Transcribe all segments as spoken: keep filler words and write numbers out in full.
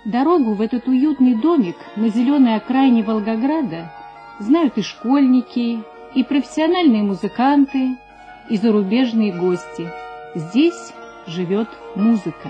Дорогу в этот уютный домик на зеленой окраине Волгограда знают и школьники, и профессиональные музыканты, и зарубежные гости. Здесь живет музыка.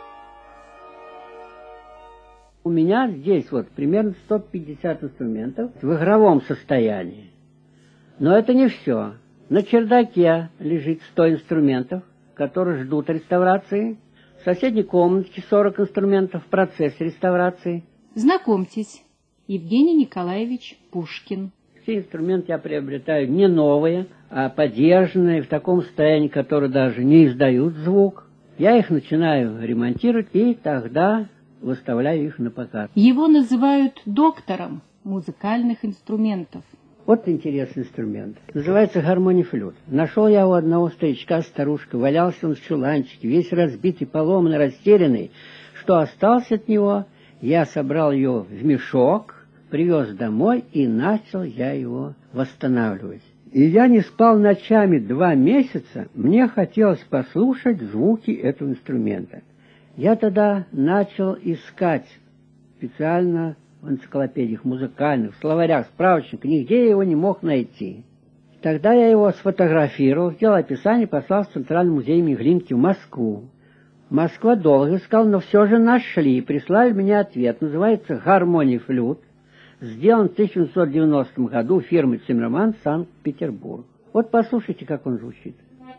У меня здесь вот примерно сто пятьдесят инструментов в игровом состоянии. Но это не все. На чердаке лежит сто инструментов, которые ждут реставрации. В соседней комнатке сорок инструментов в процессе реставрации. Знакомьтесь, Евгений Николаевич Пушкин. Все инструменты я приобретаю не новые, а подержанные, в таком состоянии, которые даже не издают звук. Я их начинаю ремонтировать и тогда выставляю их на показ. Его называют доктором музыкальных инструментов. Вот интересный инструмент. Называется гармонифлют. Нашел я у одного старичка, старушка. Валялся он в чуланчике, весь разбитый, поломанный, растерянный. Что осталось от него, я собрал ее в мешок, привез домой и начал я его восстанавливать. И я не спал ночами два месяца. Мне хотелось послушать звуки этого инструмента. Я тогда начал искать специально в энциклопедиях музыкальных, в словарях, справочниках, нигде я его не мог найти. Тогда я его сфотографировал, сделал описание, послал в Центральный музей имени Глинки в Москву. Москва долго искал, но все же нашли, прислали мне ответ. Называется «Гармонифлют», сделан в тысяча девятьсот девяностом году фирмой «Циммерман», Санкт-Петербург. Вот послушайте, как он звучит.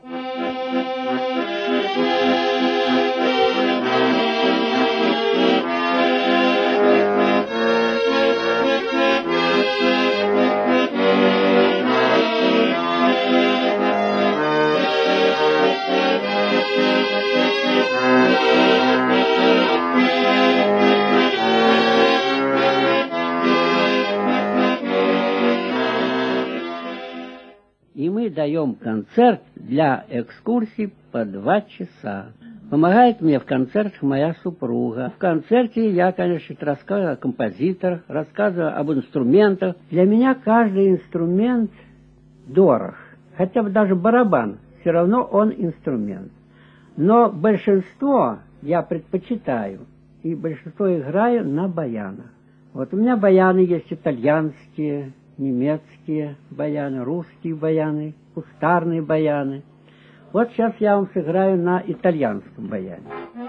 И мы даем концерт для экскурсий по два часа. Помогает мне в концертах моя супруга. В концерте я, конечно, рассказываю о композиторах, рассказываю об инструментах. Для меня каждый инструмент дорог. Хотя бы даже барабан, все равно он инструмент. Но большинство я предпочитаю, и большинство играю на баянах. Вот у меня баяны есть итальянские, немецкие баяны, русские баяны, кустарные баяны. Вот сейчас я вам сыграю на итальянском баяне.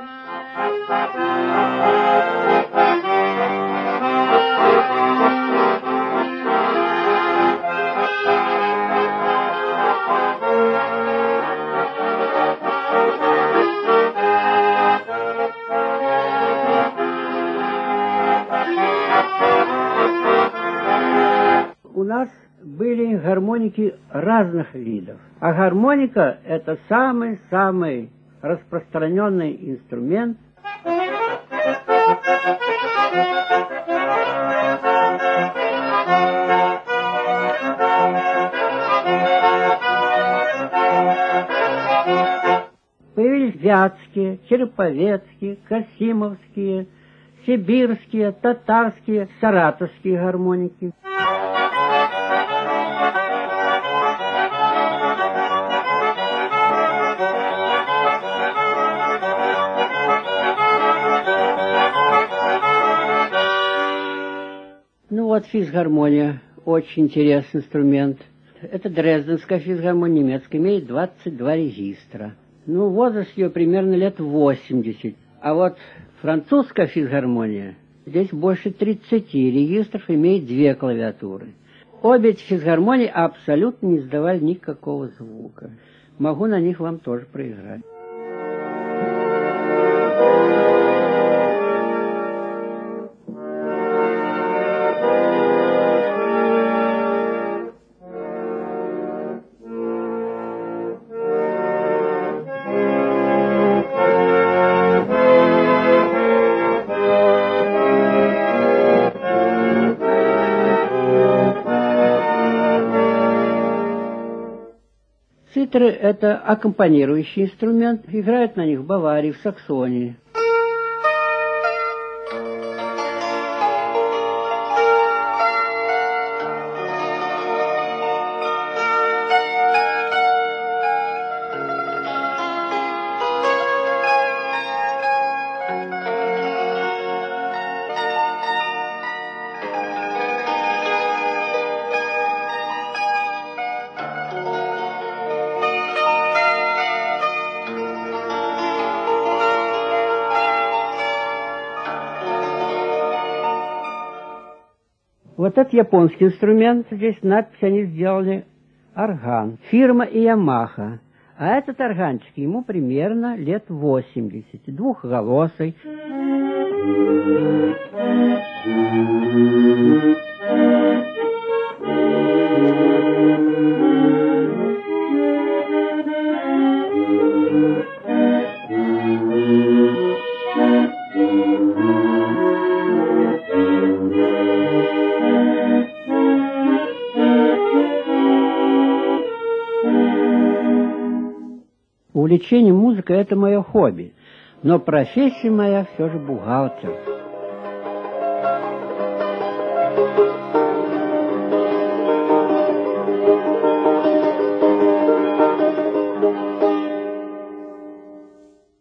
У нас были гармоники разных видов. А гармоника – это самый-самый распространенный инструмент. Появились вятские, череповецкие, касимовские, сибирские, татарские, саратовские гармоники. Ну вот физгармония, очень интересный инструмент. Это дрезденская физгармония, немецкая, имеет двадцать два регистра. Ну, возраст ее примерно лет восемьдесят. А вот французская физгармония, здесь больше тридцати регистров, имеет две клавиатуры. Обе эти физгармонии абсолютно не издавали никакого звука. Могу на них вам тоже проиграть. Цитры – это аккомпанирующий инструмент, играют на них в Баварии, в Саксонии. Вот этот японский инструмент, здесь надпись они сделали орган. Фирма Ямаха. А этот органчик ему примерно лет восемьдесят, двухголосый. Увлечение музыкой – это мое хобби, но профессия моя все же бухгалтер.